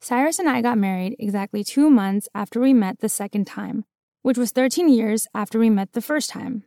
Cyrus and I got married exactly 2 months after we met the second time, which was 13 years after we met the first time.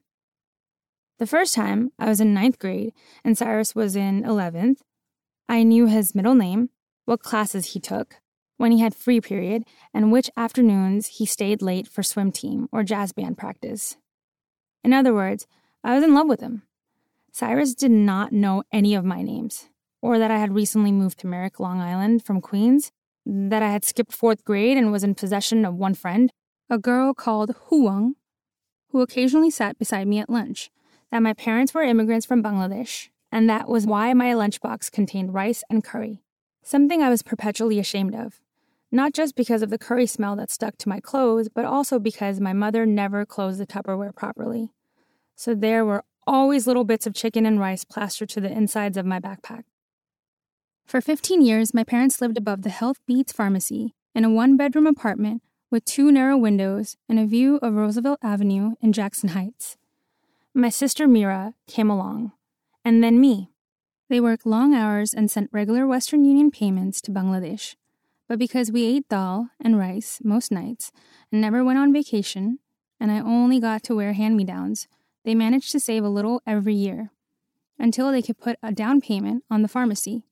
The first time, I was in 9th grade and Cyrus was in 11th. I knew his middle name, what classes he took, when he had free period, and which afternoons he stayed late for swim team or jazz band practice. In other words, I was in love with him. Cyrus did not know any of my names, or that I had recently moved to Merrick, Long Island from Queens, that I had skipped 4th grade and was in possession of one friend, a girl called Huang, who occasionally sat beside me at lunch, that my parents were immigrants from Bangladesh, and that was why my lunchbox contained rice and curry, something I was perpetually ashamed of. Not just because of the curry smell that stuck to my clothes, but also because my mother never closed the Tupperware properly. So there were always little bits of chicken and rice plastered to the insides of my backpack. For 15 years, my parents lived above the Health Beats Pharmacy in a 1-bedroom apartment with 2 narrow windows and a view of Roosevelt Avenue in Jackson Heights. My sister Mira came along, and then me. They worked long hours and sent regular Western Union payments to Bangladesh. But because we ate dal and rice most nights and never went on vacation, and I only got to wear hand-me-downs, they managed to save a little every year, until they could put a down payment on the pharmacy.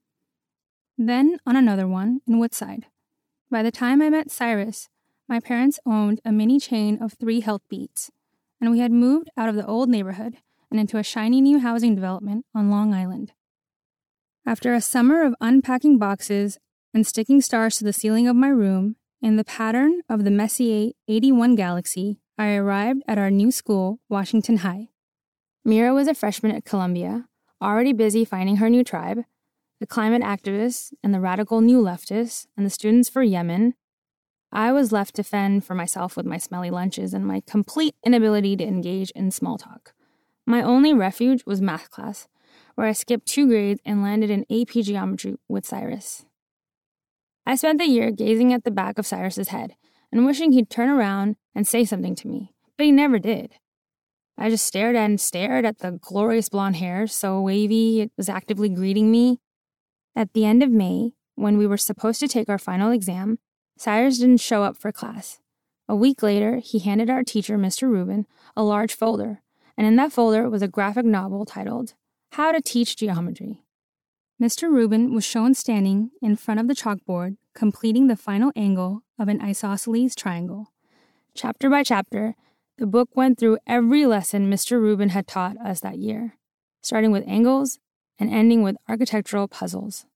Then on another one in Woodside. By the time I met Cyrus, my parents owned a mini chain of 3 Health Beats, and we had moved out of the old neighborhood and into a shiny new housing development on Long Island. After a summer of unpacking boxes and sticking stars to the ceiling of my room, in the pattern of the Messier 81 Galaxy, I arrived at our new school, Washington High. Mira was a freshman at Columbia, already busy finding her new tribe, the climate activists and the radical new leftists and the students for Yemen. I was left to fend for myself with my smelly lunches and my complete inability to engage in small talk. My only refuge was math class, where I skipped 2 grades and landed in AP geometry with Cyrus. I spent the year gazing at the back of Cyrus's head and wishing he'd turn around and say something to me, but he never did. I just stared at the glorious blonde hair, so wavy it was actively greeting me. At the end of May, when we were supposed to take our final exam, Cyrus didn't show up for class. A week later, he handed our teacher, Mr. Rubin, a large folder, and in that folder was a graphic novel titled How to Teach Geometry. Mr. Rubin was shown standing in front of the chalkboard, completing the final angle of an isosceles triangle. Chapter by chapter, the book went through every lesson Mr. Rubin had taught us that year, starting with angles and ending with architectural puzzles.